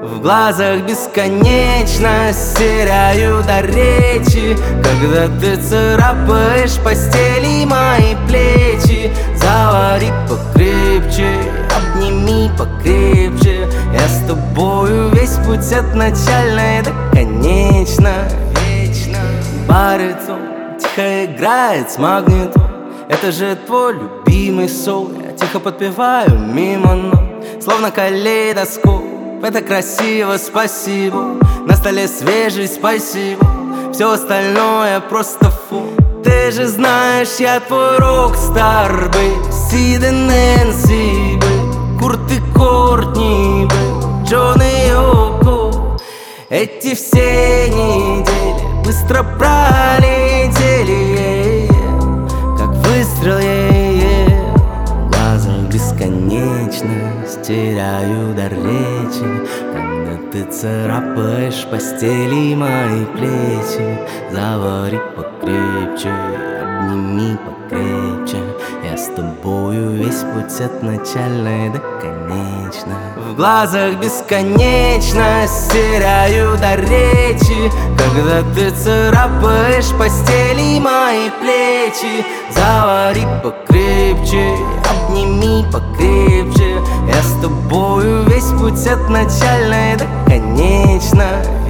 В глазах бесконечность, теряю до речи, когда ты царапаешь постели мои плечи. Завари покрепче, обними покрепче. Я с тобою весь путь от начальной до конечной. Баритон тихо играет с магнитом. Это же твой любимый сол. Я тихо подпеваю мимо нот, словно калейдоскоп. Это красиво, спасибо. На столе свежий, спасибо. Все остальное просто фу. Ты же знаешь, я твой рок-стар, бэй. Сид и Нэнси, бэй. Курт и Кортни, бэй. Джон и Йоко. Эти все недели быстро пролетели, как выстрел, в глазах бесконечность, теряю дар речи, когда ты царапаешь постели мои плечи. Завари покрепче, обними покрепче. Я с тобою весь путь от начальной до конечной. В глазах бесконечность, теряю до речи, когда ты царапаешь постели мои плечи. Завари покрепче, обними покрепче. Я с тобою весь путь от начальной до конечной.